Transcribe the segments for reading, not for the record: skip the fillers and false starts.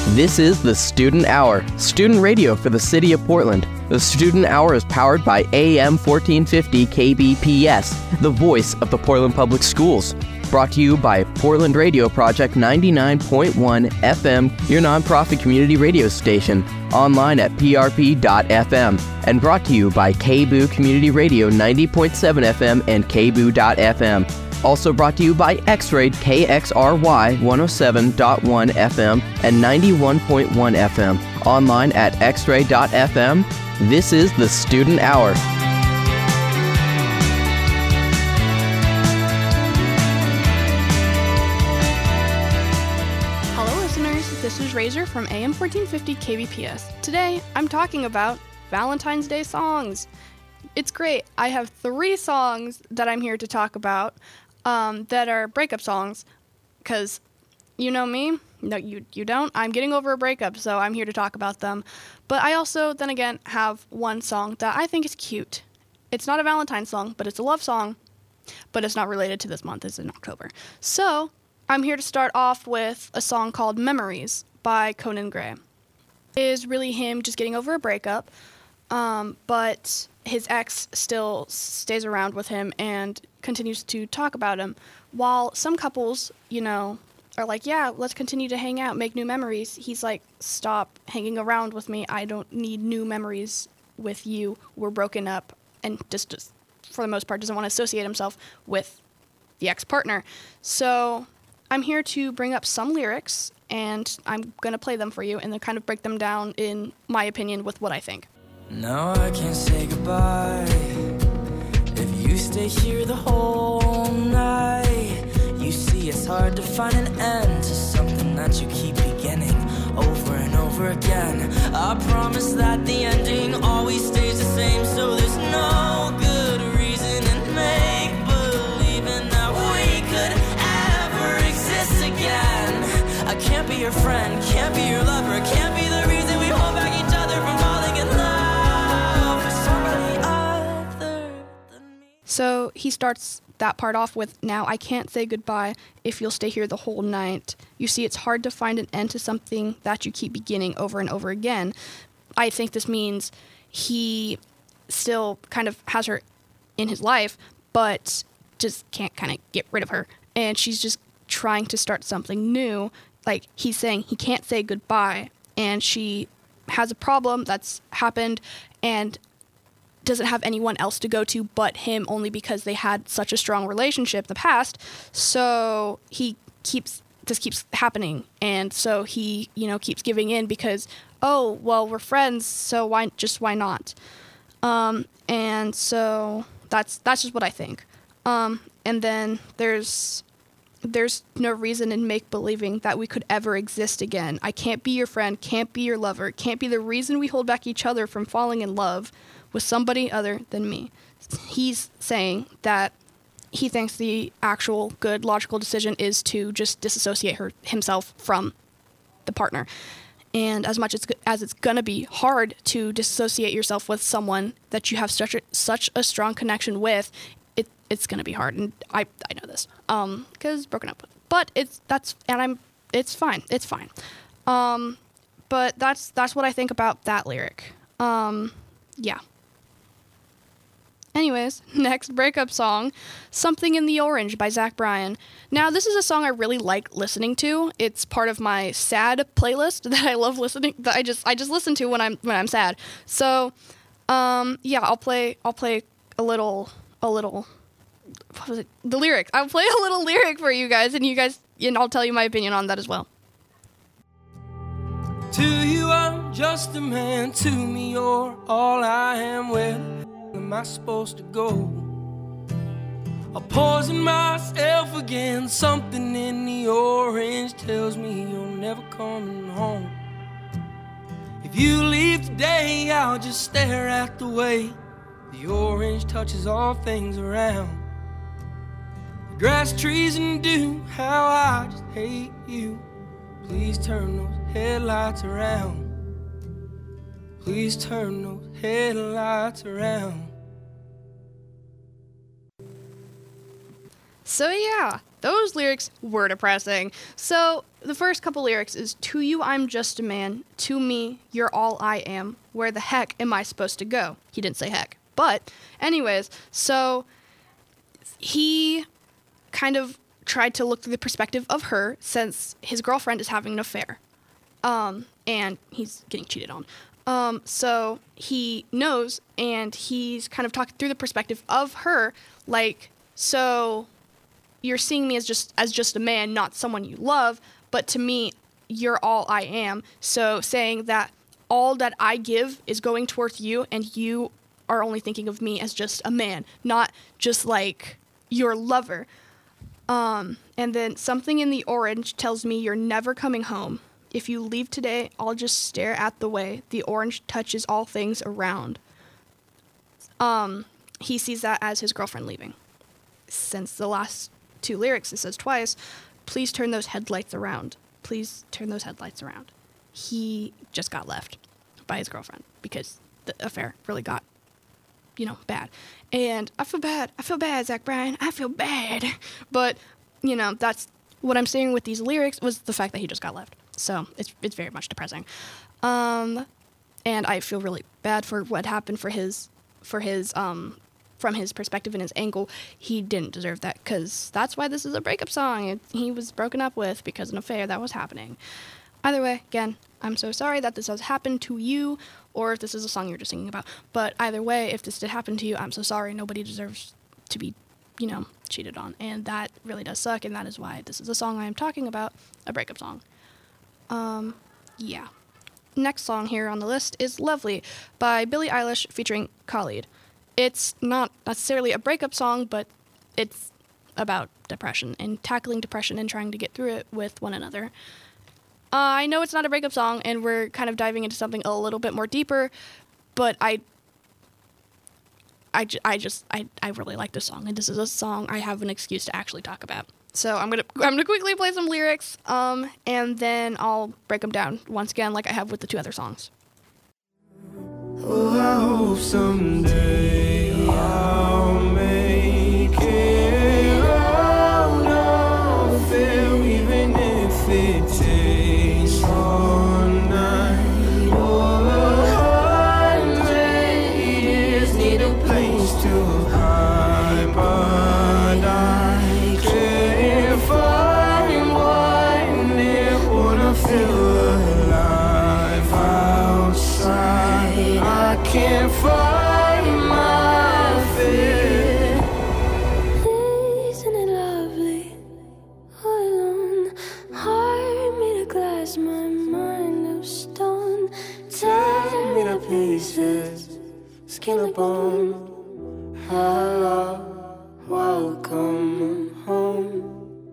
This is the Student Hour, student radio for the city of Portland. The Student Hour is powered by AM 1450 KBPS, the voice of the Portland Public Schools. Brought to you by Portland Radio Project 99.1 FM, your nonprofit community radio station, online at prp.fm, and brought to you by KBOO Community Radio 90.7 FM and KBOO.fm. Also brought to you by X-Ray KXRY 107.1 FM and 91.1 FM, online at xray.fm. This is the Student Hour. Hello listeners, this is Razor from AM 1450 KBPS. Today, I'm talking about Valentine's Day songs. It's great. I have 3 songs that I'm here to talk about that are breakup songs, because you know me. No, you don't. I'm getting over a breakup, so I'm here to talk about them. But I also, then again, have one song that I think is cute. It's not a Valentine's song, but it's a love song. But it's not related to this month. It's in October. So I'm here to start off with a song called Memories by Conan Gray. It is really him just getting over a breakup, but his ex still stays around with him and continues to talk about him. While some couples, are like, yeah, let's continue to hang out, make new memories. He's like, stop hanging around with me. I don't need new memories with you. We're broken up. And just for the most part, doesn't want to associate himself with the ex-partner. So I'm here to bring up some lyrics, and I'm going to play them for you and then kind of break them down in my opinion with what I think. No, I can't say goodbye if you stay here the whole night. You see, it's hard to find an end to something that you keep beginning over and over again. I promise that the ending always stays the same, so there's no good reason in make-believing that we could ever exist again. I can't be your friend, can't be your lover, can't be the reason we hold back each other from falling in love with somebody other than me. So he starts that part off with, now I can't say goodbye if you'll stay here the whole night. You see, it's hard to find an end to something that you keep beginning over and over again. I think this means he still kind of has her in his life, but just can't kind of get rid of her. And she's just trying to start something new. Like, he's saying he can't say goodbye, and she has a problem that's happened and doesn't have anyone else to go to but him, only because they had such a strong relationship in the past. So this keeps happening, and so he keeps giving in because, oh well, we're friends, so why not? And so that's just what I think. And then there's no reason in make-believing that we could ever exist again. I can't be your friend, can't be your lover, can't be the reason we hold back each other from falling in love with somebody other than me. He's saying that he thinks the actual good logical decision is to just disassociate himself from the partner. And as much as it's going to be hard to disassociate yourself with someone that you have such a strong connection with, it's going to be hard. And I know this because broken up with. But it's fine. It's fine. But that's what I think about that lyric. Yeah. Anyways, next breakup song, Something in the Orange by Zach Bryan. Now, this is a song I really like listening to. It's part of my sad playlist that I love listening, that I just listen to when I'm sad. So, yeah, I'll play a little, what was it? The lyric. I'll play a little lyric for you guys, and I'll tell you my opinion on that as well. To you, I'm just a man. To me, you're all I am. Where am I supposed to go? I'm pausing myself again. Something in the orange tells me you're never coming home. If you leave today, I'll just stare at the way the orange touches all things around. The grass, trees, and dew, how I just hate you. Please turn those headlights around. Please turn those headlights around. So yeah, those lyrics were depressing. So the first couple lyrics is, to you I'm just a man, to me you're all I am, where the heck am I supposed to go? He didn't say heck. But anyways, so he kind of tried to look through the perspective of her since his girlfriend is having an affair. And he's getting cheated on. So he knows, and he's kind of talking through the perspective of her, like, so you're seeing me as just a man, not someone you love, but to me, you're all I am. So saying that all that I give is going towards you, and you are only thinking of me as just a man, not just like your lover. And then something in the orange tells me you're never coming home. If you leave today, I'll just stare at the way the orange touches all things around. He sees that as his girlfriend leaving. Since the last two lyrics, it says twice, please turn those headlights around. Please turn those headlights around. He just got left by his girlfriend because the affair really got, bad. And I feel bad, Zach Bryan. I feel bad. But, that's what I'm saying with these lyrics was the fact that he just got left. So it's very much depressing. And I feel really bad for what happened for his from his perspective and his angle. He didn't deserve that, because that's why this is a breakup song. He was broken up with because of an affair that was happening. Either way, again, I'm so sorry that this has happened to you, or if this is a song you're just singing about. But either way, if this did happen to you, I'm so sorry. Nobody deserves to be, cheated on. And that really does suck, and that is why this is a song I am talking about, a breakup song. Yeah. Next song here on the list is Lovely by Billie Eilish featuring Khalid. It's not necessarily a breakup song, but it's about depression and tackling depression and trying to get through it with one another. I know it's not a breakup song, and we're kind of diving into something a little bit more deeper, but I really like this song, and this is a song I have an excuse to actually talk about. So I'm gonna quickly play some lyrics, and then I'll break them down once again, like I have with the two other songs. Oh, I hope someday I'll make it out of there, even if it takes all night or 100 years. Need a place to hide, but I can't find one that wanna feel alive outside. I can't find my fear. Isn't it lovely? All alone, heart made of glass, my mind of stone. Tear me to pieces, skin and bone. Hello, welcome home.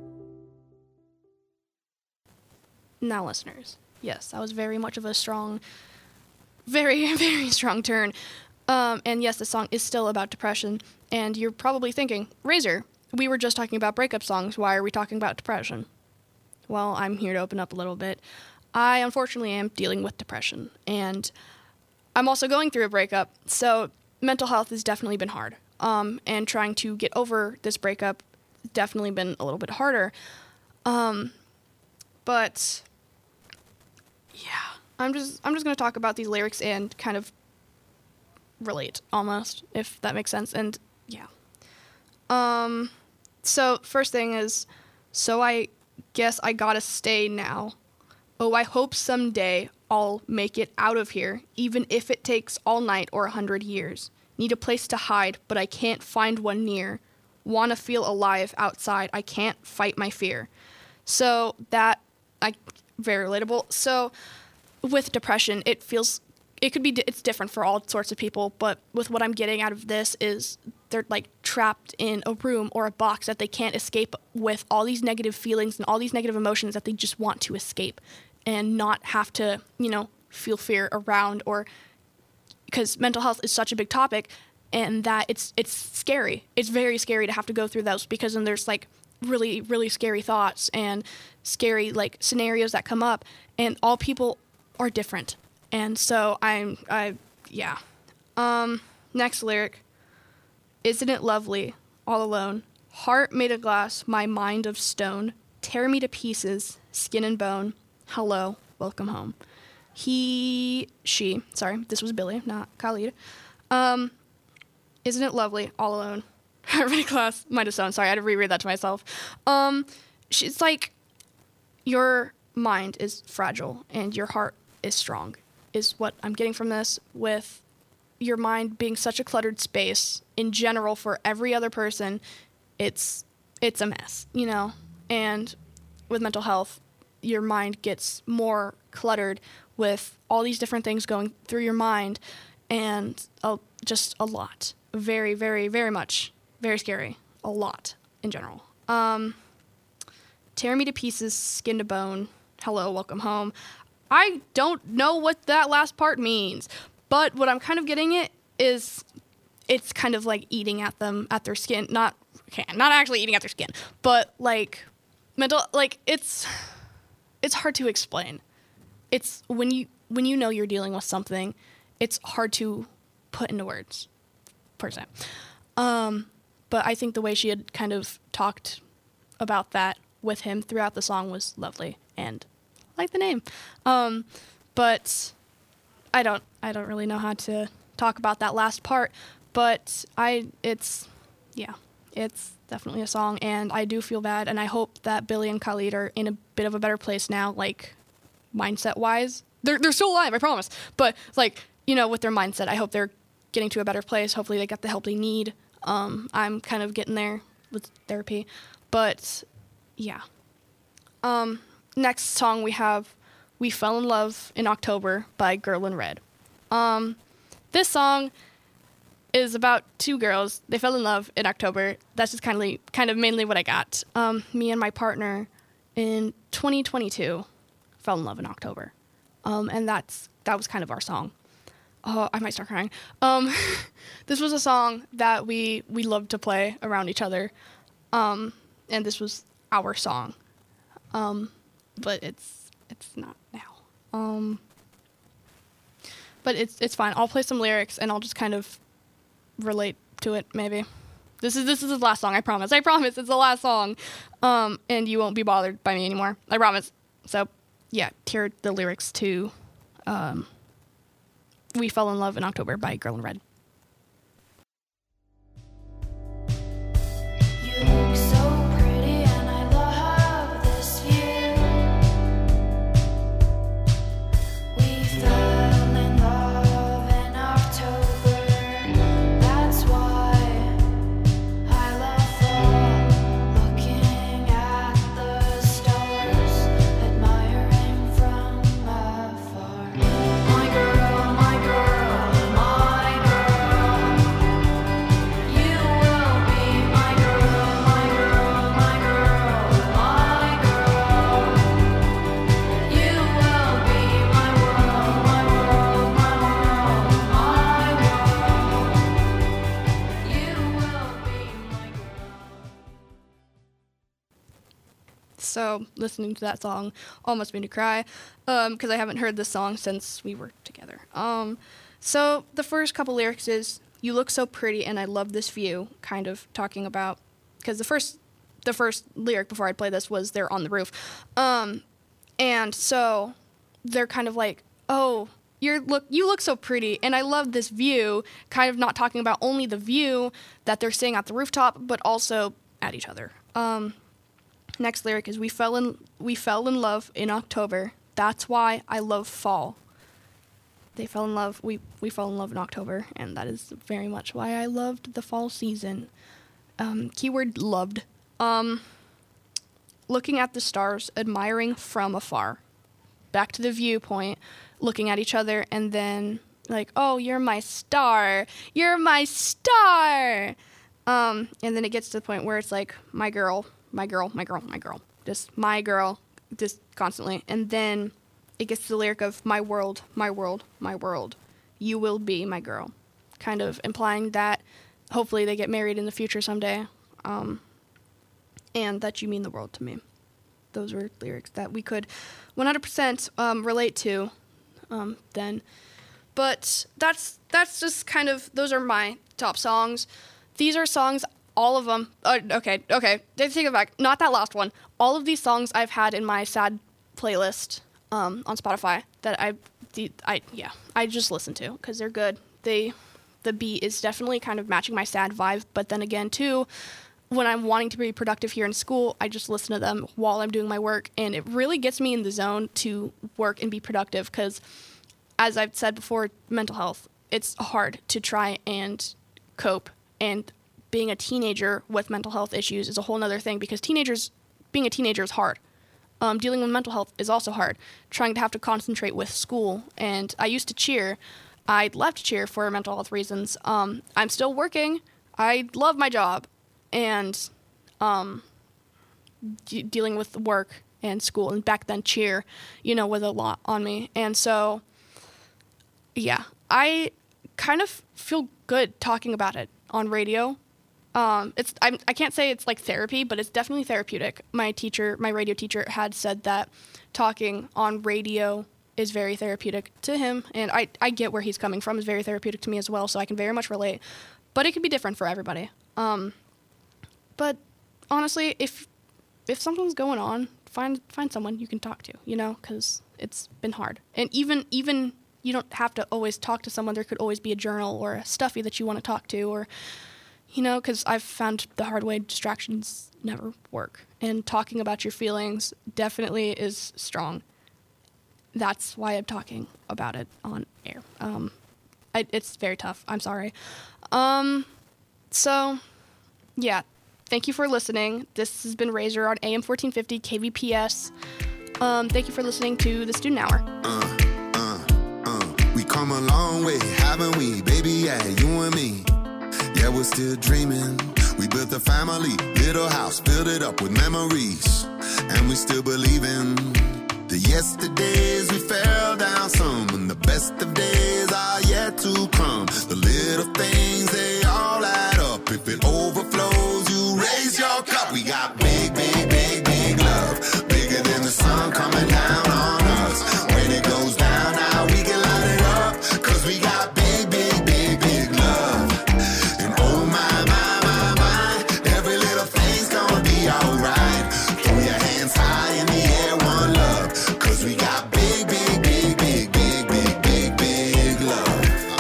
Now, listeners, yes, that was very much of a strong, very, very strong turn. And yes, the song is still about depression. And you're probably thinking, Razor, we were just talking about breakup songs. Why are we talking about depression? Well, I'm here to open up a little bit. I, unfortunately, am dealing with depression. And I'm also going through a breakup. So mental health has definitely been hard. And trying to get over this breakup definitely been a little bit harder. But yeah. I'm just going to talk about these lyrics and kind of relate, almost, if that makes sense. And yeah. So first thing is, so I guess I gotta stay now. Oh, I hope someday I'll make it out of here, even if it takes all night or 100 years. Need a place to hide, but I can't find one near. Wanna feel alive outside, I can't fight my fear. So very relatable. So with depression, it's different for all sorts of people, but with what I'm getting out of this is they're like trapped in a room or a box that they can't escape, with all these negative feelings and all these negative emotions that they just want to escape and not have to, feel fear around, or because mental health is such a big topic, and that it's scary. It's very scary to have to go through those, because then there's like really, really scary thoughts and scary like scenarios that come up, and all people are different. And so next lyric. Isn't it lovely, all alone, heart made of glass, my mind of stone. Tear Me to Pieces, Skin and Bone, Hello, Welcome Home. This was Billy, not Khalid. Isn't It Lovely, All Alone. Everybody class, might have sound, sorry, I had to reread that to myself. She's like, your mind is fragile and your heart is strong, is what I'm getting from this, with your mind being such a cluttered space in general for every other person. It's a mess, you know? And with mental health, your mind gets more cluttered with all these different things going through your mind, and just a lot. Very, very, very much. Very scary. A lot in general. Tear Me to Pieces, Skin to Bone, Hello, Welcome Home. I don't know what that last part means, but what I'm kind of getting at is it's kind of like eating at them, at their skin. Not actually eating at their skin, but like it's hard to explain. It's when you know you're dealing with something, it's hard to put into words, per se. But I think the way she had kind of talked about that with him throughout the song was lovely, and I like the name. But I don't really know how to talk about that last part, but it's definitely a song, and I do feel bad, and I hope that Billy and Khalid are in a bit of a better place now, like, mindset-wise. They're still alive, I promise, but, like, you know, with their mindset, I hope they're getting to a better place. Hopefully they get the help they need. I'm kind of getting there with therapy, but, yeah. Next song we have We Fell in Love in October by Girl in Red. This song is about two girls. They fell in love in October. That's just kind of mainly what I got. Me and my partner in 2022 fell in love in October. And that was kind of our song. Oh, I might start crying. This was a song that we loved to play around each other. And this was our song. But it's not now. But it's fine. I'll play some lyrics and I'll just kind of relate to it, maybe. This is the last song, I promise. I promise it's the last song. And you won't be bothered by me anymore. I promise. So, yeah, here are the lyrics to We Fell in Love in October by Girl in Red. You look so pretty and I love this view. We fell in love in October. That's why I love fall. Looking at the stars, admiring from afar. My girl, my girl, my girl. You will be my girl, my girl, my girl, my girl. You will be my world, my world, my world, my world. You will be my girl. So listening to that song almost made me cry, because I haven't heard this song since we were together. So the first couple lyrics is, you look so pretty and I love this view, kind of talking about, because the first lyric before I'd play this was they're on the roof. And so they're kind of like, oh, you look so pretty and I love this view, kind of not talking about only the view that they're seeing at the rooftop, but also at each other. Next lyric is, we fell in love in October. That's why I love fall. They fell in love. We fell in love in October, and that is very much why I loved the fall season. Keyword loved. Looking at the stars, admiring from afar. Back to the viewpoint, looking at each other, and then like, oh, you're my star. You're my star. And then it gets to the point where it's like, my girl, my girl, my girl, my girl. Just my girl, just constantly. And then it gets to the lyric of my world, my world, my world. You will be my girl. Kind of implying that hopefully they get married in the future someday. And that you mean the world to me. Those were lyrics that we could 100% relate to then. But that's just kind of, those are my top songs. These are songs, all of them. Okay, take it back. Not that last one. all of these songs I've had in my sad playlist on Spotify that I just listen to because they're good. The beat is definitely kind of matching my sad vibe, but then again too, when I'm wanting to be productive here in school, I just listen to them while I'm doing my work, and it really gets me in the zone to work and be productive because, as I've said before, mental health, it's hard to try and cope, and being a teenager with mental health issues is a whole nother thing because being a teenager is hard. Dealing with mental health is also hard. Trying to have to concentrate with school, and I used to cheer. I left cheer for mental health reasons. I'm still working. I love my job, and dealing with work and school, and back then cheer, was a lot on me. And so, yeah, I kind of feel good talking about it on radio. I can't say it's like therapy, but it's definitely therapeutic. My radio teacher had said that talking on radio is very therapeutic to him, and I get where he's coming from. It's very therapeutic to me as well, so I can very much relate. But it can be different for everybody. But honestly, if something's going on, find someone you can talk to, because it's been hard. And even you don't have to always talk to someone. There could always be a journal or a stuffy that you want to talk to, or because I've found the hard way distractions never work. And talking about your feelings definitely is strong. That's why I'm talking about it on air. It's very tough. I'm sorry. So, yeah. Thank you for listening. This has been Razor on AM 1450 KVPS. Thank you for listening to the Student Hour. We come a long way, haven't we, baby? Yeah, you and me. Yeah, we're still dreaming. We built a family, little house, filled it up with memories. And we still believe in the yesterdays we fell down some, and the best of days are yet to come. The little things, they all add up. If it overflows, you raise your cup. We got big, big, big, big love, bigger than the sun coming down on us. When it goes down, now we can light it up, cause we got big, big, big, big love. And oh my, my, my, my, every little thing's gonna be alright. Throw your hands high in the air, one love, cause we got big, big, big, big, big, big, big, big love.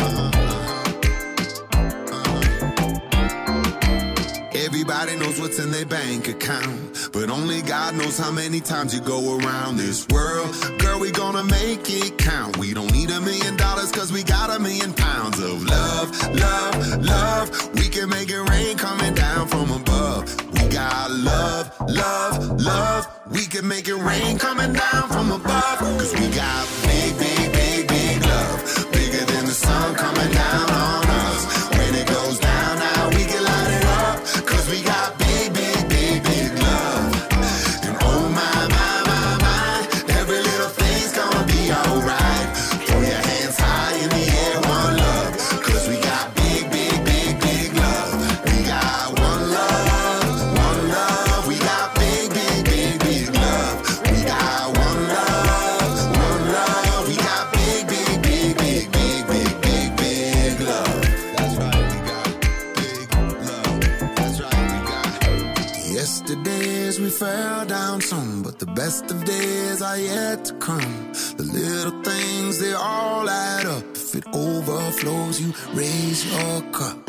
Everybody knows what's in their bank account, but only God knows how many times you go around this world. Girl, we gonna make it count. We don't need $1 million, cause we got £1 million of love, love, love. We can make it rain coming down from above. We got love, love, love. We can make it rain coming down from above, cause we got big, big, big, big love, bigger than the sun coming down on us. When it goes down, now we can light it up, cause we got big, big, big, big love. And oh my, my, my, my, every little thing's gonna be alright. Throw your hands high in the air, one love, cause we got big, big, big, big love. We got one love, one love. We got big, big, big, big love. We got one love, one love. We got big, big, big, big, big, big, big, big love. That's right, we got big love. That's right, we got. Yesterdays we fell down some, but the best of days are yet to come. The little things, they all add up. If it overflows, you raise your cup.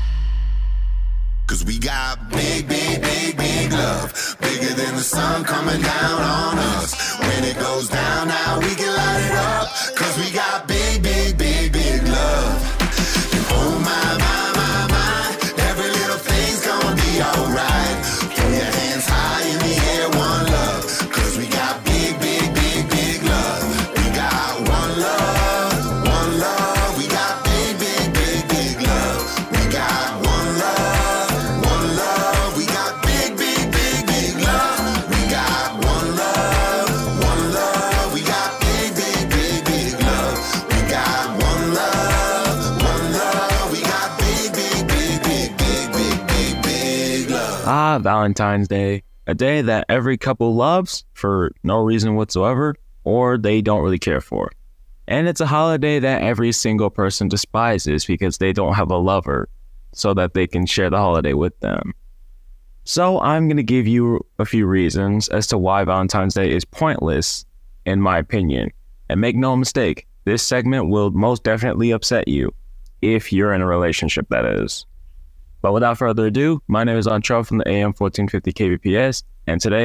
Cause we got big, big, big, big love, bigger than the sun coming down on us. When it goes down, now we can light it up, cause we got big, big, big, big love. And oh my, my, my, my, every little thing's gonna be alright. Throw your hands high in the air, one love, cause we got big, big, big, big love. We got one love, one love. We got big, big, big, big love. We got one love, one love. We got big, big, big, big love. We got one love, one love. We got big, big, big, big love. We got one love, one love. We got big, big, big, big, big, big, big, big love. Ah, Valentine's Day. A day that every couple loves for no reason whatsoever, or they don't really care for. And it's a holiday that every single person despises because they don't have a lover so that they can share the holiday with them. So I'm going to give you a few reasons as to why Valentine's Day is pointless, in my opinion. And make no mistake, this segment will most definitely upset you, if you're in a relationship, that is. But without further ado, my name is Antrell from the AM 1450 KBPS, and today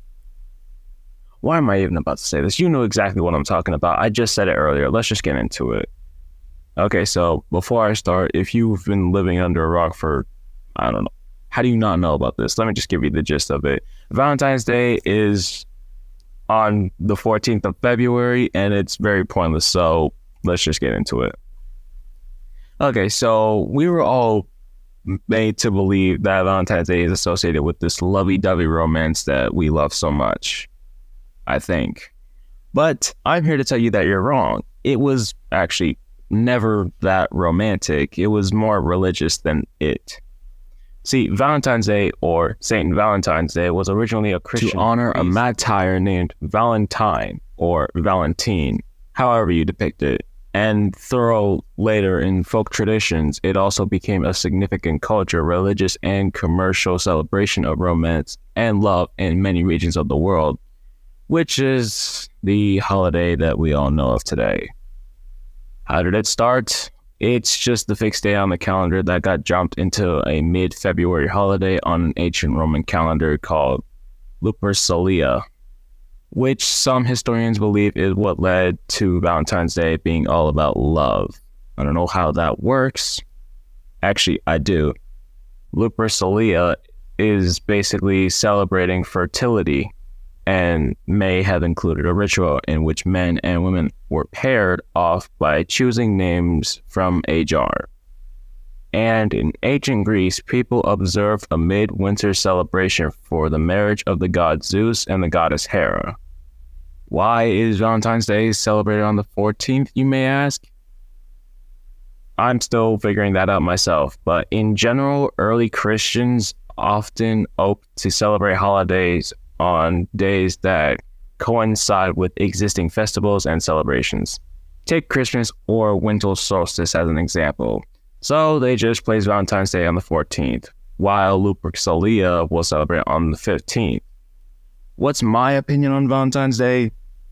why am I even about to say this? You know exactly what I'm talking about. I just said it earlier. Let's just get into it. Okay, so before I start, if you've been living under a rock for, I don't know, how do you not know about this? Let me just give you the gist of it. Valentine's Day is on the 14th of February, and it's very pointless, so let's just get into it. Okay, so we were all made to believe that Valentine's Day is associated with this lovey-dovey romance that we love so much, I think. But I'm here to tell you that you're wrong. It was actually never that romantic. It was more religious than it. See, Valentine's Day, or Saint Valentine's Day, was originally a Christian to honor a martyr named Valentine, or Valentine, however you depict it. And thorough later in folk traditions, it also became a significant culture, religious, and commercial celebration of romance and love in many regions of the world, which is the holiday that we all know of today. How did it start? It's just the fixed day on the calendar that got jumped into a mid-February holiday on an ancient Roman calendar called Lupercalia, which some historians believe is what led to Valentine's Day being all about love. I don't know how that works. Actually, I do. Lupercalia is basically celebrating fertility and may have included a ritual in which men and women were paired off by choosing names from a jar. And in ancient Greece, people observed a midwinter celebration for the marriage of the god Zeus and the goddess Hera. Why is Valentine's Day celebrated on the 14th, you may ask? I'm still figuring that out myself, but in general, early Christians often opt to celebrate holidays on days that coincide with existing festivals and celebrations. Take Christmas or winter solstice as an example. So they just place Valentine's Day on the 14th, while Lupercalia will celebrate on the 15th. What's my opinion on Valentine's Day?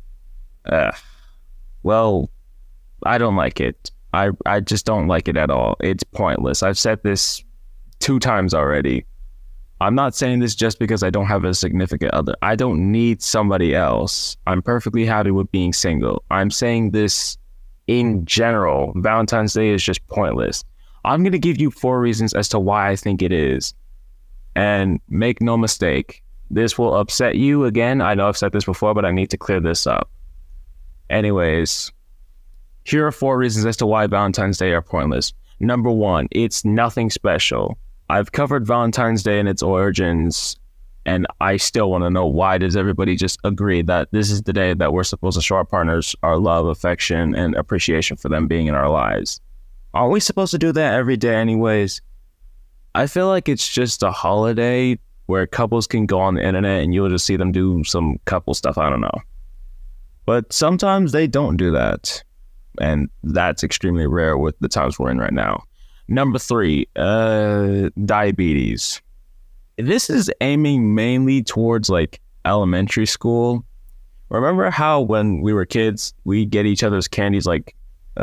Well, I don't like it. I just don't like it at all. It's pointless. I've said this 2 times already. I'm not saying this just because I don't have a significant other. I don't need somebody else. I'm perfectly happy with being single. I'm saying this in general. Valentine's Day is just pointless. I'm going to give you 4 reasons as to why I think it is. And make no mistake, this will upset you again. I know I've said this before, but I need to clear this up. Anyways, here are 4 reasons as to why Valentine's Day are pointless. Number 1, it's nothing special. I've covered Valentine's Day and its origins, and I still want to know, why does everybody just agree that this is the day that we're supposed to show our partners our love, affection, and appreciation for them being in our lives? Are we supposed to do that every day anyways? I feel like it's just a holiday where couples can go on the internet and you'll just see them do some couple stuff, I don't know. But sometimes they don't do that, and that's extremely rare with the times we're in right now. Number 3, diabetes. This is aiming mainly towards like elementary school. Remember how when we were kids, we'd get each other's candies like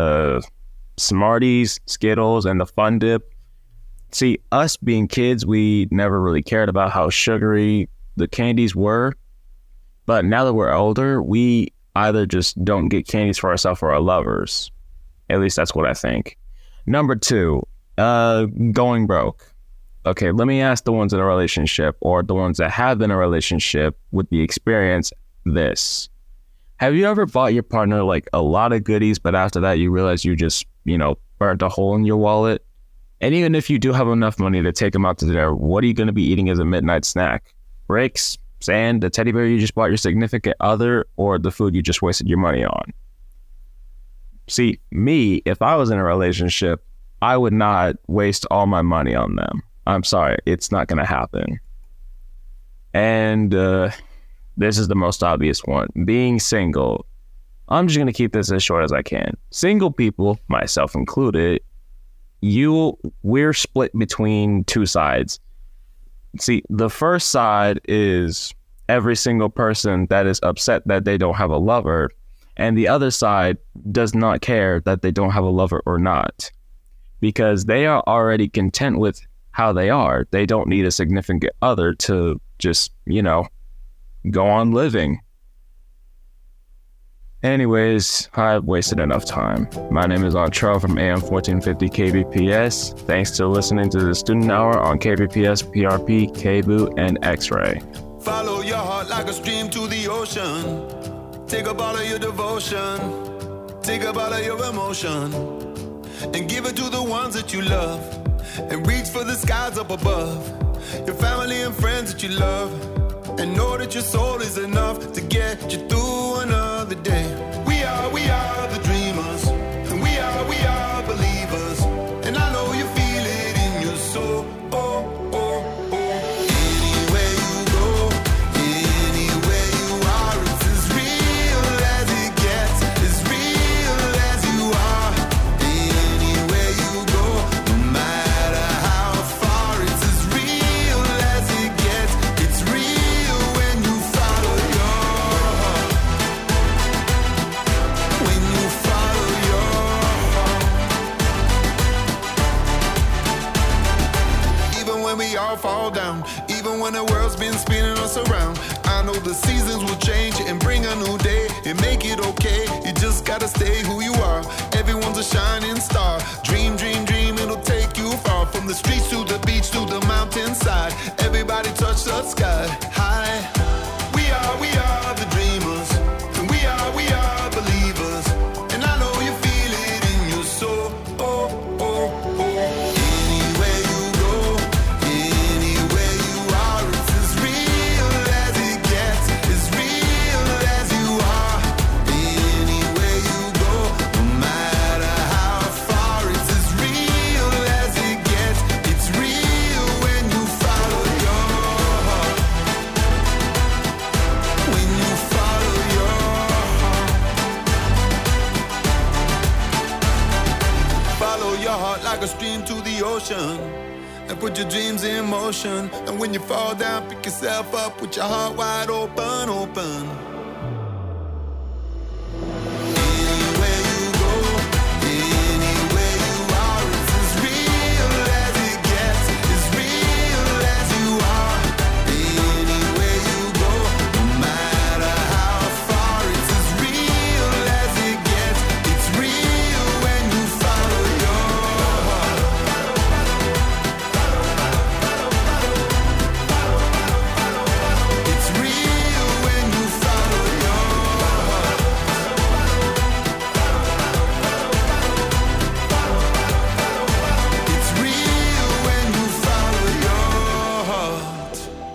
Smarties, Skittles, and the Fun Dip? See, us being kids, we never really cared about how sugary the candies were. But now that we're older, we either just don't get candies for ourselves or our lovers. At least that's what I think. Number 2, going broke. Okay, let me ask the ones in a relationship, or the ones that have been in a relationship with the experience, this. Have you ever bought your partner like a lot of goodies, but after that you realize you just, burnt a hole in your wallet? And even if you do have enough money to take them out to dinner, what are you going to be eating as a midnight snack? Bricks, sand, the teddy bear you just bought your significant other, or the food you just wasted your money on? See, me, if I was in a relationship, I would not waste all my money on them. I'm sorry, it's not going to happen. And this is the most obvious one. Being single. I'm just going to keep this as short as I can. Single people, myself included, we're split between 2 sides. See, the first side is every single person that is upset that they don't have a lover, and the other side does not care that they don't have a lover or not, because they are already content with how they are. They don't need a significant other to just, go on living. Anyways, I've wasted enough time. My name is Artrell from AM 1450 KBPS. Thanks to listening to the Student Hour on KBPS, PRP, KBOO, and X-Ray. Follow your heart like a stream to the ocean. Take up all of your devotion. Take up all of your emotion. And give it to the ones that you love. And reach for the skies up above. Your family and friends that you love. And know that your soul is enough to get you through another day. We are the dreamers. And we are believers. And I know you feel it in your soul. Anywhere you go, anywhere you are, it's as real as it gets, as real as you are. Anywhere you go, no matter how far, it's as real as it gets. It's real when you follow your heart. When you follow your heart. Even when we all fall down, even when the world's been spinning us around, I know the seasons will change and bring a new day and make it okay. You just gotta stay who you are. Everyone's a shining star. Dream, dream, dream, it'll take you far. From the streets to the beach to the mountainside. Everybody touch the sky high. We are the dreamers. And we are believers. And I know you feel it in your soul. Anywhere you go, anywhere you are, it's as real as it gets, as real as you are. Anywhere you go, no matter how far, it's as real as it gets. It's real when you follow your heart. When you follow your heart. Follow your heart like a stream to the ocean. And put your dreams in motion. And when you fall down, pick yourself up with your heart wide open, open. Anywhere you go, anywhere you are, it's as real as it gets, as real as you are. Anywhere you go, no matter how far, it's as real as it gets. It's real when you follow your heart. It's real when you follow your heart. It's real when you follow your heart.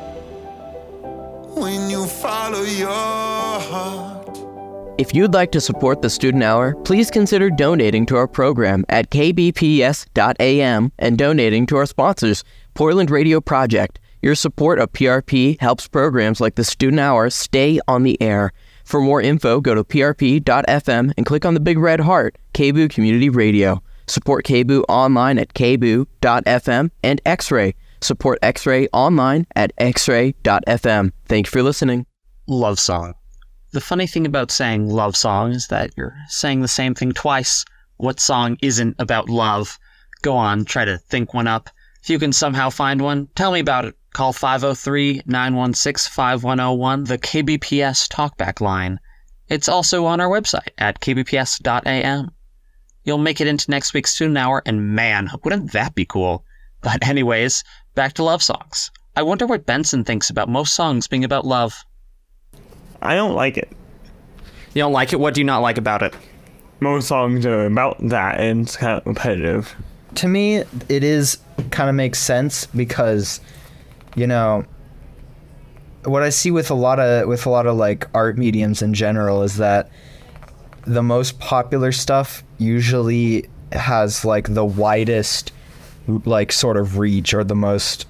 When you follow your heart. If you'd like to support the Student Hour, please consider donating to our program at kbps.am and donating to our sponsors, Portland Radio Project. Your support of PRP helps programs like the Student Hour stay on the air. For more info, go to prp.fm and click on the big red heart, KBOO Community Radio. Support KBOO online at kboo.fm and X-Ray. Support X-Ray online at xray.fm. Thank you for listening. Love song. The funny thing about saying love song is that you're saying the same thing twice. What song isn't about love? Go on, try to think one up. If you can somehow find one, tell me about it. Call 503-916-5101, the KBPS talkback line. It's also on our website at kbps.am. You'll make it into next week's Student Hour, and man, wouldn't that be cool? But anyways, back to love songs. I wonder what Benson thinks about most songs being about love. I don't like it. You don't like it? What do you not like about it? Most songs are about that, and it's kind of repetitive. To me, it is kind of makes sense because, what I see with a lot of like art mediums in general is that the most popular stuff usually has like the widest like sort of reach, or the most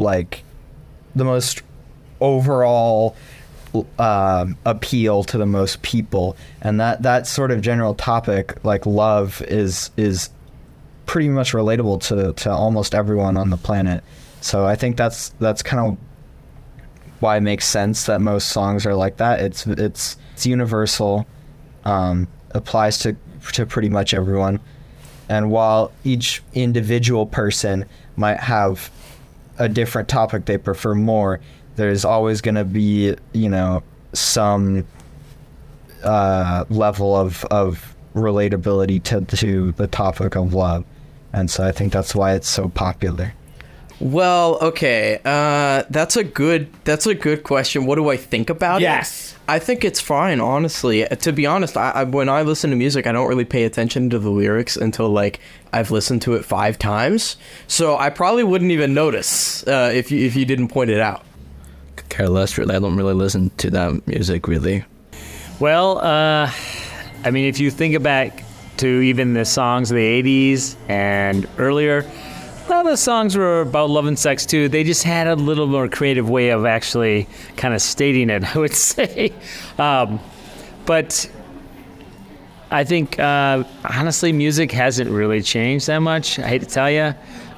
overall appeal to the most people, and that sort of general topic like love is pretty much relatable to almost everyone on the planet. So I think that's kind of why it makes sense that most songs are like that. It's universal, applies to pretty much everyone. And while each individual person might have a different topic they prefer more, there's always going to be, some level of relatability to the topic of love. And so I think that's why it's so popular. Well, okay. That's a good question. What do I think about it? Yes. I think it's fine, honestly. To be honest, I when I listen to music, I don't really pay attention to the lyrics until like I've listened to it 5 times. So I probably wouldn't even notice if you didn't point it out. Could care less, really. I don't really listen to that music, really. Well, I mean, if you think back to even the songs of the 80s and earlier, a lot of the songs were about love and sex too. They just had a little more creative way of actually kind of stating it, I would say. But I think, honestly, music hasn't really changed that much. I hate to tell you.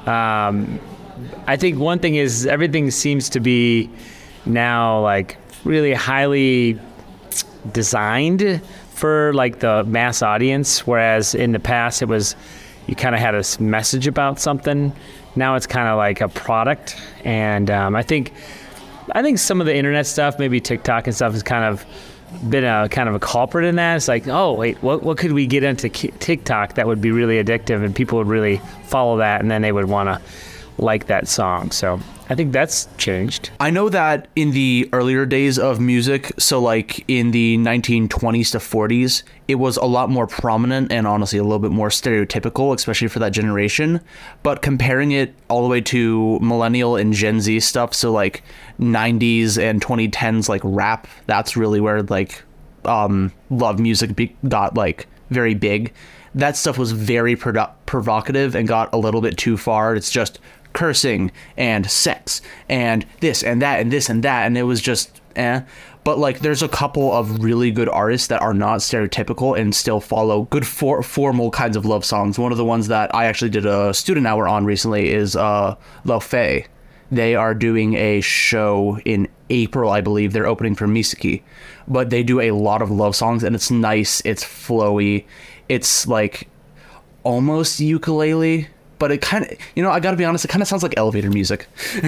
I think one thing is everything seems to be now like really highly designed for like the mass audience, whereas in the past it was you kind of had a message about something. Now it's kind of like a product, and I think some of the internet stuff, maybe TikTok and stuff, has kind of been a kind of a culprit in that. It's like, oh wait, what could we get into TikTok that would be really addictive and people would really follow that, and then they would want to like that song. So I think that's changed. I know that in the earlier days of music, so like in the 1920s to 40s, it was a lot more prominent and honestly a little bit more stereotypical, especially for that generation. But comparing it all the way to millennial and Gen Z stuff, so like 90s and 2010s like rap, that's really where like love music got like very big. That stuff was very provocative and got a little bit too far. It's just cursing and sex and this and that and this and that, and it was just but like there's a couple of really good artists that are not stereotypical and still follow good formal kinds of love songs. One of the ones that I actually did a student hour on recently is Lo-Fe. They are doing a show in April, I believe. They're opening for Misaki, but they do a lot of love songs, and it's nice, it's flowy, it's like almost ukulele, but it kind of, I gotta be honest, it kind of sounds like elevator music.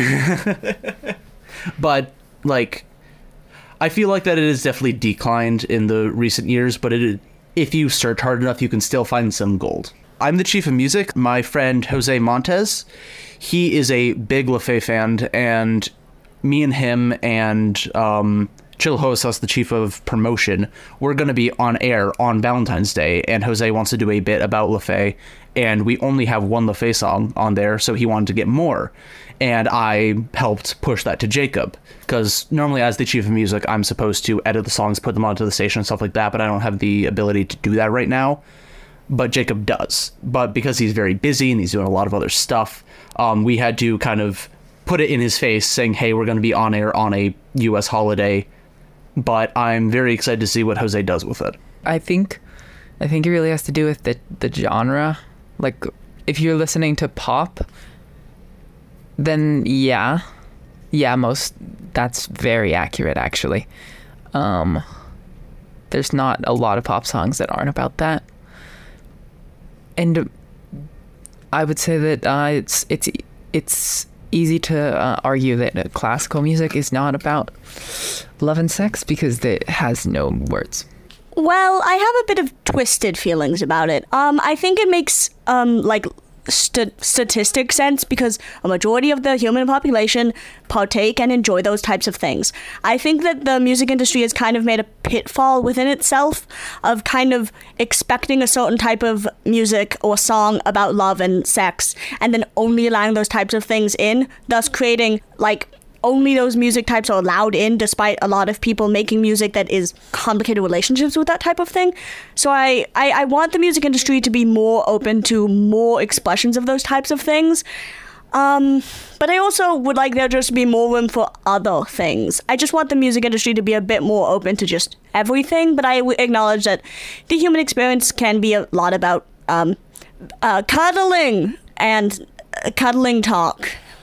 But like, I feel like that it has definitely declined in the recent years, but if you search hard enough, you can still find some gold. I'm the chief of music. My friend Jose Montes, he is a big Lo-Fe fan, and me and him and Chill Hosas, the chief of promotion, we're going to be on air on Valentine's Day, and Jose wants to do a bit about Lo-Fe, and we only have one Lo-Fe song on there, so he wanted to get more. And I helped push that to Jacob, because normally as the chief of music, I'm supposed to edit the songs, put them onto the station and stuff like that, but I don't have the ability to do that right now. But Jacob does. But because he's very busy and he's doing a lot of other stuff, we had to kind of put it in his face saying, hey, we're going to be on air on a U.S. holiday. But I'm very excited to see what Jose does with it. I think it really has to do with the genre. Like, if you're listening to pop, then yeah, that's very accurate, actually. There's not a lot of pop songs that aren't about that. And I would say that it's easy to argue that classical music is not about love and sex because it has no words. Well, I have a bit of twisted feelings about it. I think it makes statistic sense because a majority of the human population partake and enjoy those types of things. I think that the music industry has kind of made a pitfall within itself of kind of expecting a certain type of music or song about love and sex and then only allowing those types of things in, thus creating like only those music types are allowed in, despite a lot of people making music that is complicated relationships with that type of thing. So I want the music industry to be more open to more expressions of those types of things. But I also would like there just to be more room for other things. I just want the music industry to be a bit more open to just everything, but I acknowledge that the human experience can be a lot about cuddling and cuddling talk.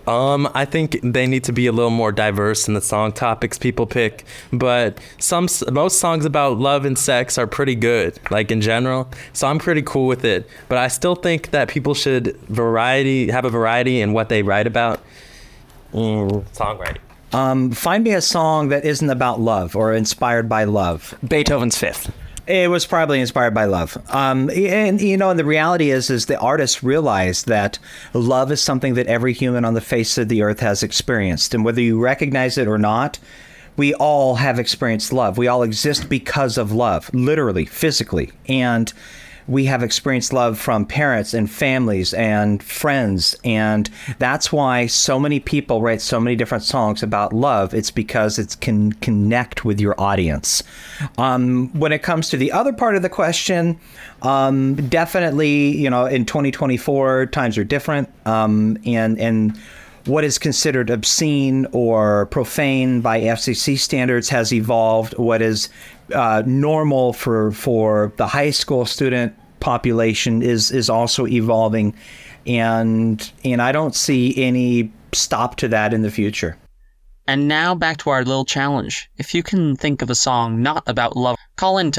I think they need to be a little more diverse in the song topics people pick, but most songs about love and sex are pretty good, like in general, so I'm pretty cool with it. But I still think that people should have a variety in what they write about. Songwriting. Find me a song that isn't about love or inspired by love. Beethoven's Fifth. It was probably inspired by love. And the reality is the artist realized that love is something that every human on the face of the earth has experienced. And whether you recognize it or not, we all have experienced love. We all exist because of love, literally, physically. And we have experienced love from parents and families and friends. And that's why so many people write so many different songs about love. It's because it can connect with your audience. When it comes to the other part of the question, definitely, in 2024, times are different. And what is considered obscene or profane by FCC standards has evolved. What is normal for the high school student population is also evolving, and I don't see any stop to that in the future. And now back to our little challenge. If you can think of a song not about love, call in to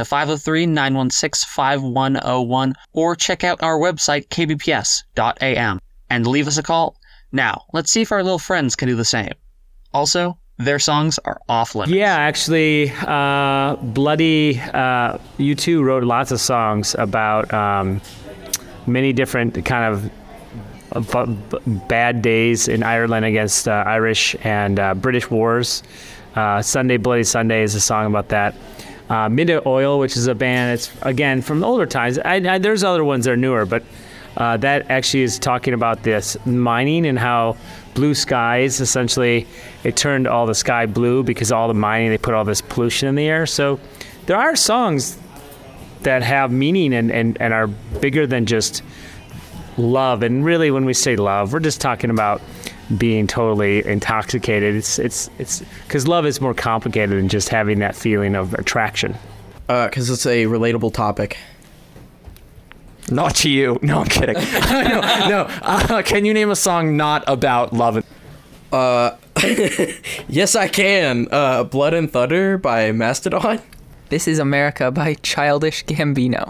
503-916-5101 or check out our website kbps.am and leave us a call. Now, let's see if our little friends can do the same. Also, their songs are off limits. Yeah, actually, Bloody U2 wrote lots of songs about many different kind of bad days in Ireland against Irish and British wars. Sunday Bloody Sunday is a song about that. Midnight Oil, which is a band, it's again from older times. There's other ones that are newer, but that actually is talking about this mining and how blue skies, essentially, it turned all the sky blue because all the mining, they put all this pollution in the air. So there are songs that have meaning and are bigger than just love. And really, when we say love, we're just talking about being totally intoxicated. It's because love is more complicated than just having that feeling of attraction. Because it's a relatable topic. Not to you. No, I'm kidding. No. Can you name a song not about love? Yes, I can. Blood and Thunder by Mastodon. This is America by Childish Gambino.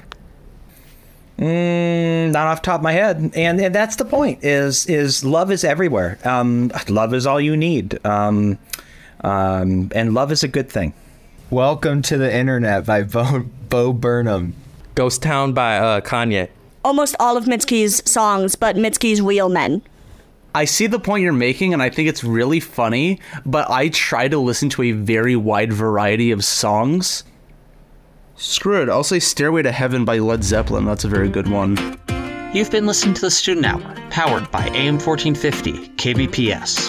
Not off the top of my head. And that's the point, is love is everywhere. Love is all you need. And love is a good thing. Welcome to the Internet by Bo Burnham. Ghost Town by Kanye. Almost all of Mitski's songs, but Mitski's Real Men. I see the point you're making, and I think it's really funny, but I try to listen to a very wide variety of songs. Screw it, I'll say Stairway to Heaven by Led Zeppelin. That's a very good one. You've been listening to the Student Hour, powered by AM 1450 KBPS.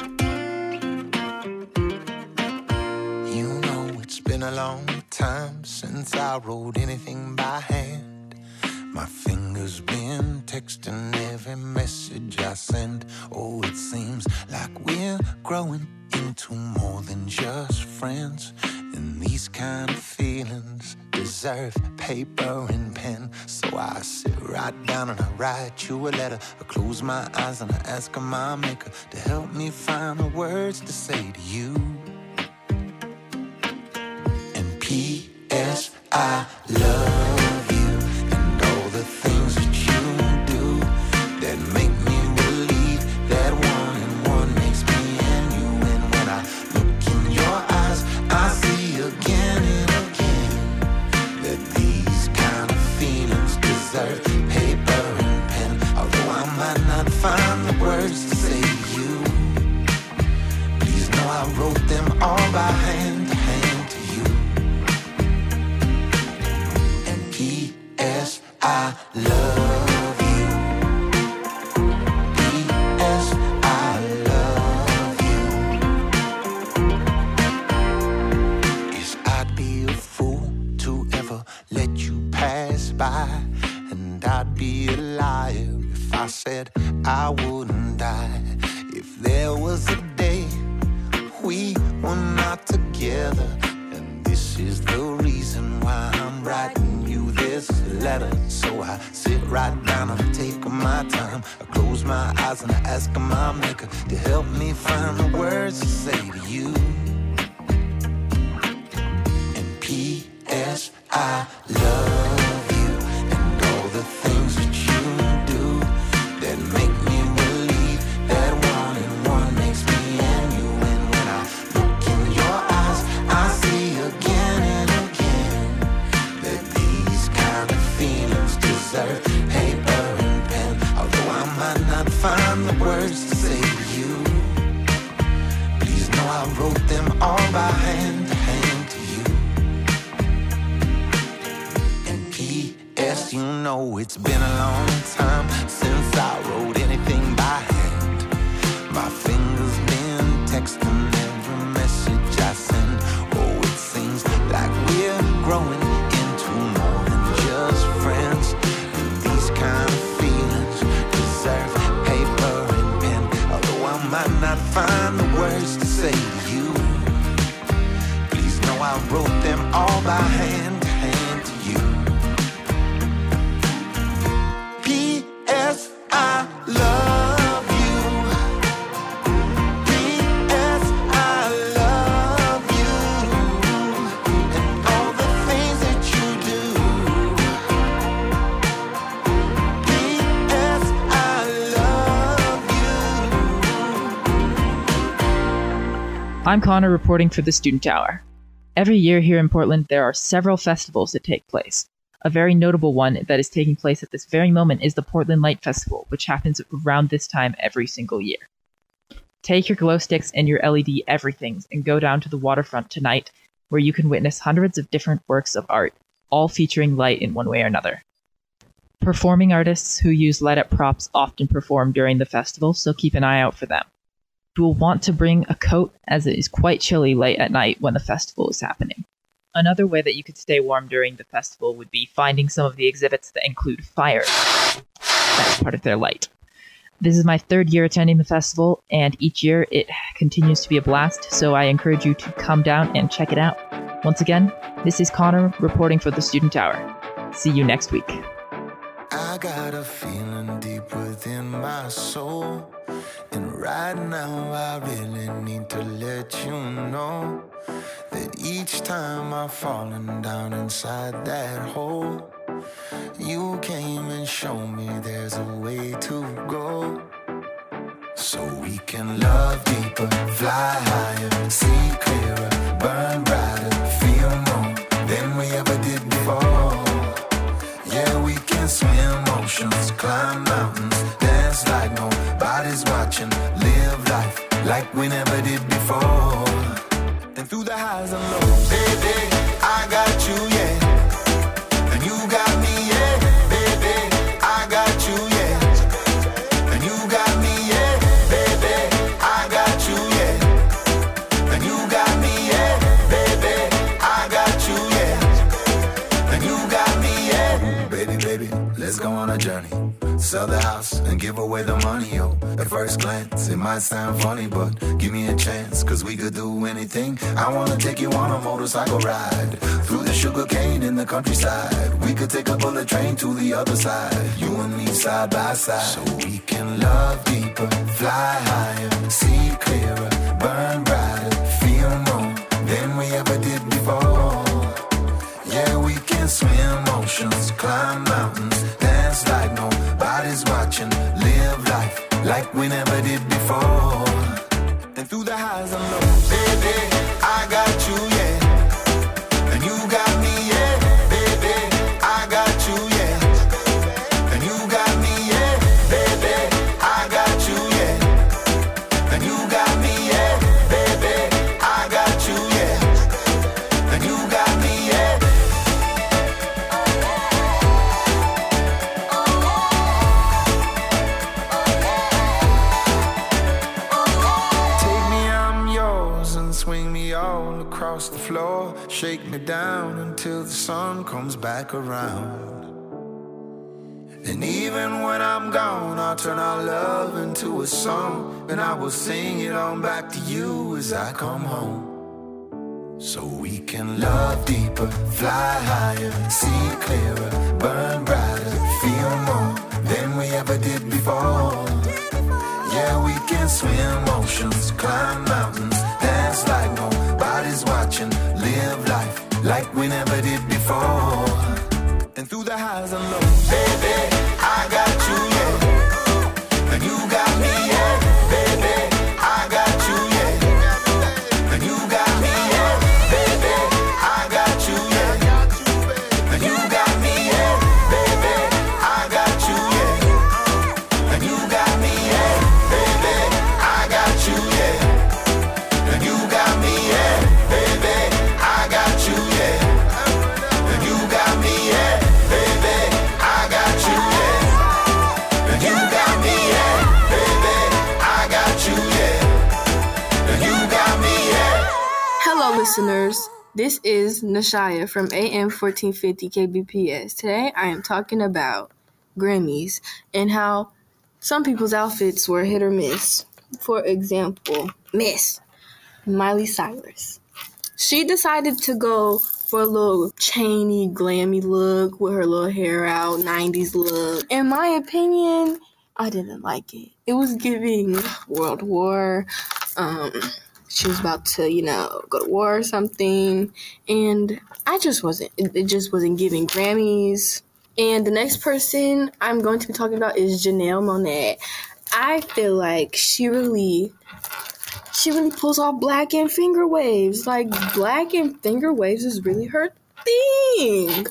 You know it's been a long time since I wrote anything by hand. My fingers been texting every message I send. Oh, it seems like we're growing into more than just friends. And these kind of feelings deserve paper and pen. So I sit right down and I write you a letter. I close my eyes and I ask my maker to help me find the words to say to you. And P.S. I love you. And all the things that you do that make me believe that one and one makes me and you. And when I look in your eyes, I see again and again that these kind of feelings deserve paper and pen. Although I might not find the words to say to you, please know I wrote them all by hand to hand to you. And P.S. I love you. P.S. I love you. Yes, I'd be a fool to ever let you pass by, and I'd be a liar if I said I wouldn't die. If there was a day we were not together, and this she's the reason why I'm writing you this letter. So I sit right down and I take my time. I close my eyes and I ask my maker to help me find the words to say to you. And P.S. I love you and all the things that you do that make me believe that one and one makes me and you. And when I look in your eyes, I see again and again that these kind of feelings deserve paper and pen. Although I might not find the words to say to you, please know I wrote them all by hand to hand to you. And P.S. you know it's been a long time since I wrote anything by hand. My fingers been texting every message I send. Oh, it seems like we're growing into more than just friends. And these kind of feelings deserve paper and pen. Although I might not find the words to say to you, please know I wrote them all by hand to hand to you. P.S. I love you. P.S. I love you. And all the things that you do. P.S. I love you. I'm Connor reporting for the Student Hour. Every year here in Portland, there are several festivals that take place. A very notable one that is taking place at this very moment is the Portland Light Festival, which happens around this time every single year. Take your glow sticks and your LED everythings and go down to the waterfront tonight, where you can witness hundreds of different works of art, all featuring light in one way or another. Performing artists who use light-up props often perform during the festival, so keep an eye out for them. You will want to bring a coat, as it is quite chilly late at night when the festival is happening. Another way that you could stay warm during the festival would be finding some of the exhibits that include fire as part of their light. This is my third year attending the festival, and each year it continues to be a blast, so I encourage you to come down and check it out. Once again, this is Connor reporting for the Student Hour. See you next week. I got a feeling deep within my soul, and right now I really need to let you know that each time I've fallen down inside that hole, you came and showed me there's a way to go. So we can love deeper, fly higher, see clearer, burn brighter, feel more than we ever did before. Yeah, we can swim oceans, climb mountains, dance like nobody's watching, live life like we never did before. And through the highs and lows, baby, I got you, yeah. And you got me, yeah, baby, I got you, yeah. And you got me, yeah, baby, I got you, yeah. And you got me, yeah, baby, I got you, yeah. And you got me, yeah. Baby, baby, let's go on a journey. Sell the house and give away the money, yo. At first glance, it might sound funny, but give me a chance, cause we could do anything. I wanna take you on a motorcycle ride through the sugar cane in the countryside. We could take a bullet train to the other side, you and me side by side. So we can love deeper, fly higher, see clearer, burn brighter, feel more than we ever did before. Yeah, we can swim oceans, climb mountains, dance like nobody's watching, live life like we never did before. And through the highs and lows, baby, I got you, yeah. And you got me, yeah, baby, I got you, yeah. And you got me, yeah, baby, I got you, yeah. And you got me, yeah, baby, I got you, yeah. And you got me, yeah. Swing me all across the floor, shake me down until the sun comes back around. And even when I'm gone, I'll turn our love into a song, and I will sing it on back to you as I come home. So we can love deeper, fly higher, see clearer, burn brighter, feel more than we ever did before. Yeah, we can swim oceans, climb mountains, dance like nobody's watching, live life like we never did before. And through the highs and lows, baby, I got you, yeah. And you got me, yeah. Baby, I got you, yeah. And you got me, yeah. Baby, I got you, yeah. And you got me, yeah. Baby, I got you, yeah. And you got me, yeah. Baby, I got you, yeah. And you got me, yeah. Baby, I got you, yeah. And you got me, yeah. Baby, I got you, yeah. And you got me, yeah. Baby, I got you, yeah. And you got me, yeah. Hello, listeners. This is Nashaya from AM 1450 KBPS. Today, I am talking about Grammys and how some people's outfits were hit or miss. For example, Miss Miley Cyrus. She decided to go for a little chainy, glammy look with her little hair out, 90s look. In my opinion, I didn't like it. It was giving World War. She was about to, go to war or something. And it just wasn't giving Grammys. And the next person I'm going to be talking about is Janelle Monáe. I feel like she really pulls off black and finger waves. Like, black and finger waves is really her thing.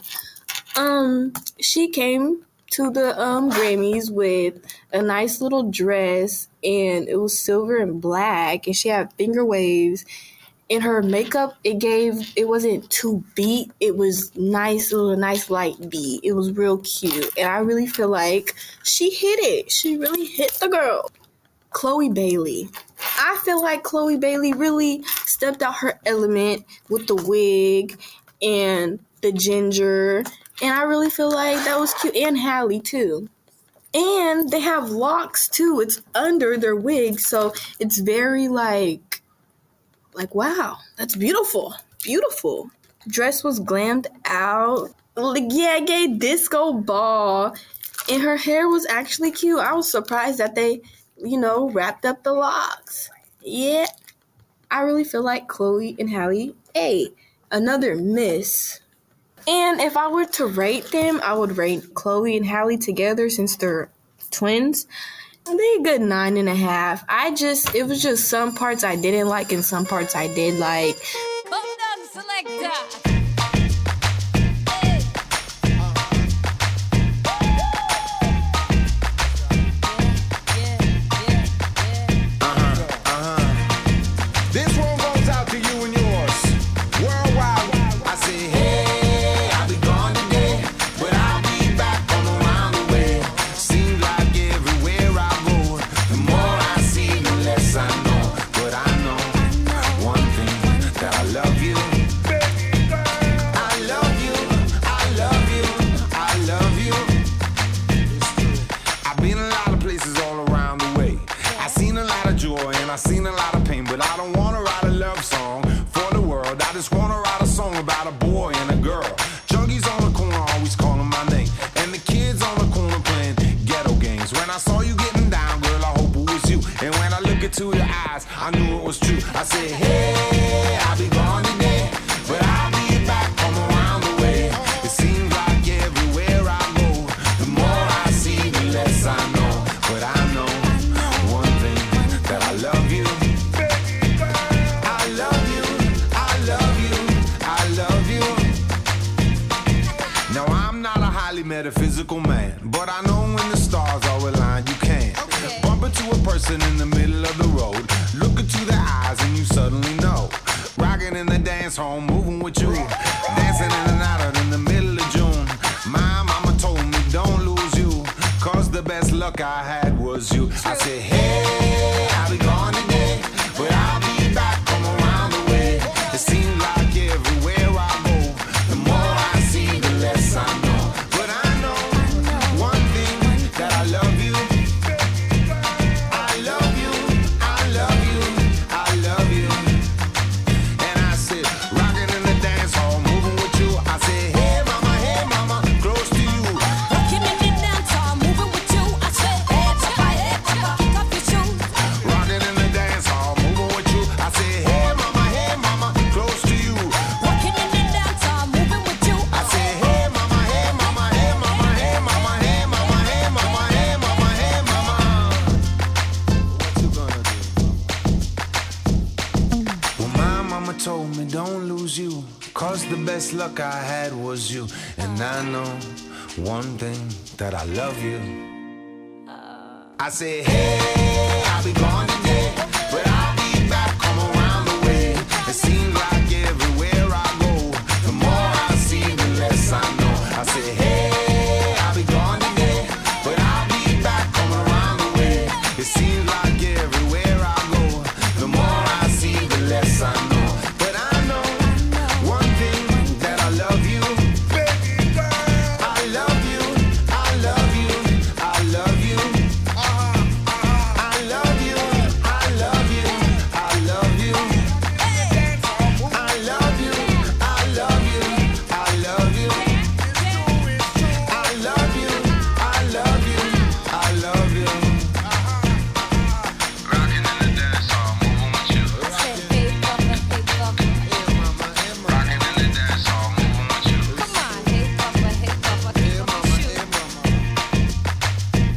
She came to the Grammys with a nice little dress, and it was silver and black, and she had finger waves. In her makeup, it wasn't too beat. It was nice light beat. It was real cute, and I really feel like she hit it. She really hit the girl. Chloe Bailey. I feel like Chloe Bailey really stepped out her element with the wig and the ginger, and I really feel like that was cute. And Halle too. And they have locks too. It's under their wig, so it's very like wow, that's beautiful. Beautiful. Dress was glammed out. Yeah, gay disco ball. And her hair was actually cute. I was surprised that they, wrapped up the locks. Yeah. I really feel like Chloe and Halle, another miss. And if I were to rate them, I would rate Chloe and Halle together since they're twins. They a good 9.5. It was just some parts I didn't like and some parts I did like. This one goes out to you and yours. Worldwide, I say, hey, I'll be gone today, but I'll be back on around the way. Seems like everywhere I go, the more I see, the less I know. But I know one thing, that I love you. I love you, I love you, I love you. I've been a lot of places all around the way. I've seen a lot of joy and I've seen a lot of pain, but I don't want to write a love song for the world. I just want to write a song about a boy and a girl. Junkies on the corner always calling my name, and the kids on the corner playing ghetto games. When I saw you getting down, girl, I hope it was you. And when I look into your eyes, I knew it was true. I said, hey, I'll be gone today, but I'll be back on around the way. It seems like everywhere I go, the more I see, the less I know. But I know one thing, that I love you. I love you, I love you, I love you. Now I'm not a highly metaphysical man, but I know when the stars are aligned, you can bump into a person in the middle of the road, look into their eyes and you suddenly know. Rocking in the dance hall, moving with you, dancing in and out in the middle of June. My mama told me don't lose you, cause the best luck I had was you. I said, hey, I'll be gone today, but I'll be back on around the way. It seems like everywhere I go, the more I see, the less I know. But I know one thing, that I love you. I love you, I love you, I love you. And I said, rock 'cause the best luck I had was you. And I know one thing, that I love you. I said, hey, I'll be gone today, but I'll be back, come around the way. It seems like everywhere I go, the more I see, the less I know. I said, hey, I'll be gone today, but I'll be back, come around the way. It seems like everywhere I go, the more I see, the less I know. But I know one thing, that I love you, baby girl. I love you, I love you, I love you. I love you, I love you, I love you. I love you, I love you, I love you. I love you, I love you, I love you. Rockin' in the dance hall, moving with you. Rockin' in the dance hall, moving with you. Come on, hey papa, hey papa, hey mama, hey mama.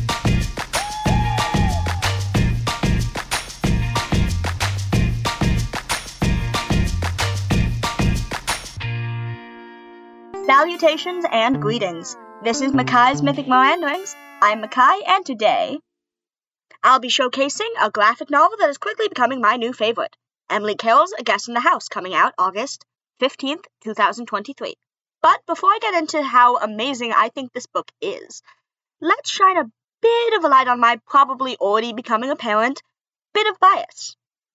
Salutations and greetings. This is Makai's Mythic Meanderings. I'm Makai, and today I'll be showcasing a graphic novel that is quickly becoming my new favorite, Emily Carroll's A Guest in the House, coming out August 15th, 2023. But before I get into how amazing I think this book is, let's shine a bit of a light on my probably already becoming apparent bit of bias.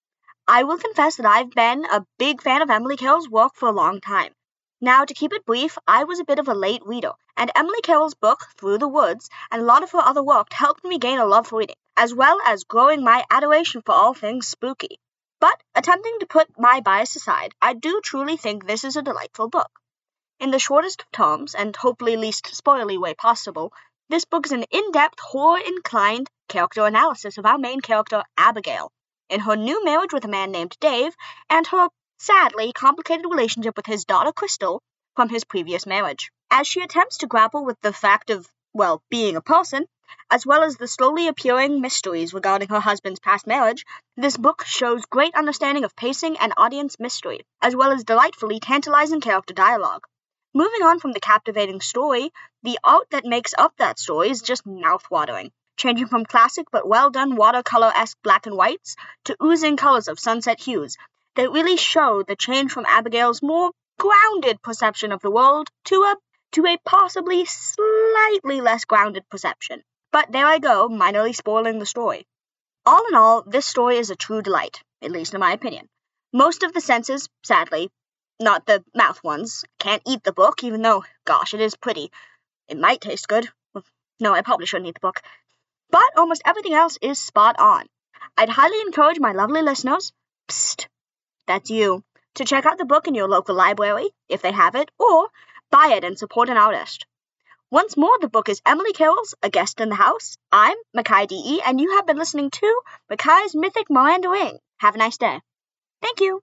I will confess that I've been a big fan of Emily Carroll's work for a long time. Now, to keep it brief, I was a bit of a late reader, and Emily Carroll's book, Through the Woods, and a lot of her other work helped me gain a love for reading, as well as growing my adoration for all things spooky. But, attempting to put my bias aside, I do truly think this is a delightful book. In the shortest of terms, and hopefully least spoilery way possible, this book is an in-depth, horror-inclined character analysis of our main character, Abigail, in her new marriage with a man named Dave, and her sadly complicated relationship with his daughter Crystal from his previous marriage. As she attempts to grapple with the fact of, well, being a person, as well as the slowly appearing mysteries regarding her husband's past marriage, this book shows great understanding of pacing and audience mystery, as well as delightfully tantalizing character dialogue. Moving on from the captivating story, the art that makes up that story is just mouth-watering, changing from classic but well-done watercolor-esque black and whites to oozing colors of sunset hues that really show the change from Abigail's more grounded perception of the world to a possibly slightly less grounded perception. But there I go, minorly spoiling the story. All in all, this story is a true delight, at least in my opinion. Most of the senses, sadly, not the mouth ones, can't eat the book, even though, gosh, it is pretty. It might taste good. No, I probably shouldn't eat the book. But almost everything else is spot on. I'd highly encourage my lovely listeners, psst, that's you, to check out the book in your local library, if they have it, or buy it and support an artist. Once more, the book is Emily Carroll's A Guest in the House. I'm Makai D.E., and you have been listening to Makai's Mythic Meandering. Have a nice day. Thank you.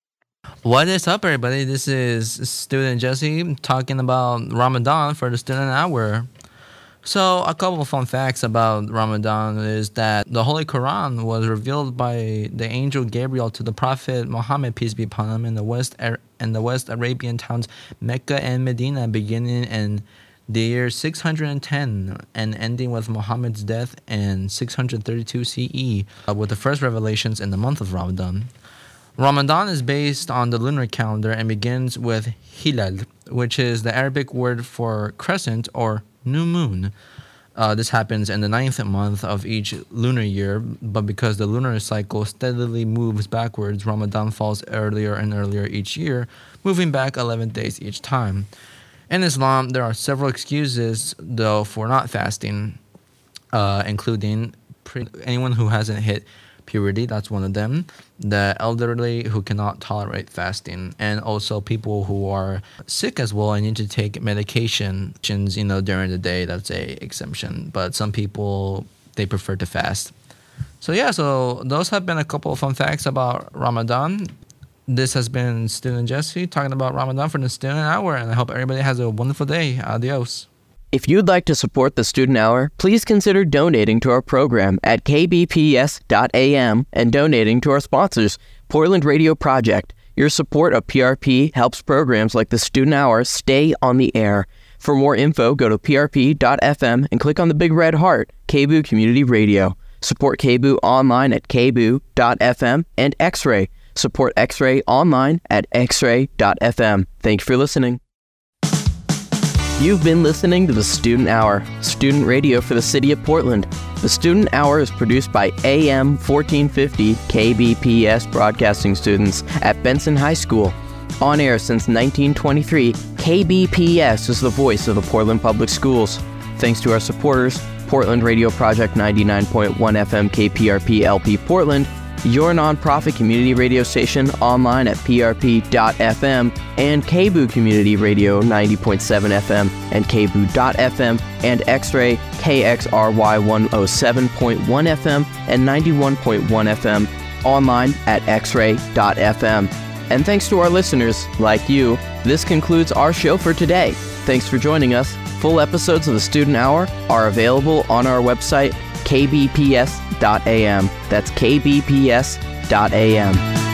What is up, everybody? This is Student Jesse talking about Ramadan for the Student Hour. So, a couple of fun facts about Ramadan is that the Holy Quran was revealed by the angel Gabriel to the Prophet Muhammad, peace be upon him, in the West Arabian towns Mecca and Medina, beginning in the year 610 and ending with Muhammad's death in 632 CE, with the first revelations in the month of Ramadan. Ramadan is based on the lunar calendar and begins with Hilal, which is the Arabic word for crescent or new moon. This happens in the 9th month of each lunar year, but because the lunar cycle steadily moves backwards, Ramadan falls earlier and earlier each year, moving back 11 days each time. In Islam, there are several excuses, though, for not fasting, including anyone who hasn't hit puberty, that's one of them, the elderly who cannot tolerate fasting, and also people who are sick as well and need to take medications, during the day. That's a exemption, but some people, they prefer to fast. So those have been a couple of fun facts about Ramadan. This has been Student Jesse talking about Ramadan for the Student Hour, and I hope everybody has a wonderful day. Adios. If you'd like to support the Student Hour, please consider donating to our program at kbps.am and donating to our sponsors, Portland Radio Project, Your support of PRP helps programs like the Student Hour stay on the air. For more info, go to prp.fm and click on the big red heart, KBOO Community Radio. Support KBOO online at kboo.fm and X-Ray. Support X-Ray online at xray.fm. Thank you for listening. You've been listening to the Student Hour, student radio for the city of Portland. The Student Hour is produced by AM 1450 KBPS broadcasting students at Benson High School. On air since 1923, KBPS is the voice of the Portland Public Schools. Thanks to our supporters, Portland Radio Project 99.1 FM KPRP LP Portland, your nonprofit community radio station online at prp.fm, and KBOO Community Radio 90.7 FM and kboo.fm, and X-Ray KXRY 107.1 FM and 91.1 FM online at xray.fm. And thanks to our listeners, like you, this concludes our show for today. Thanks for joining us. Full episodes of the Student Hour are available on our website, kbps.am. That's kbps.am.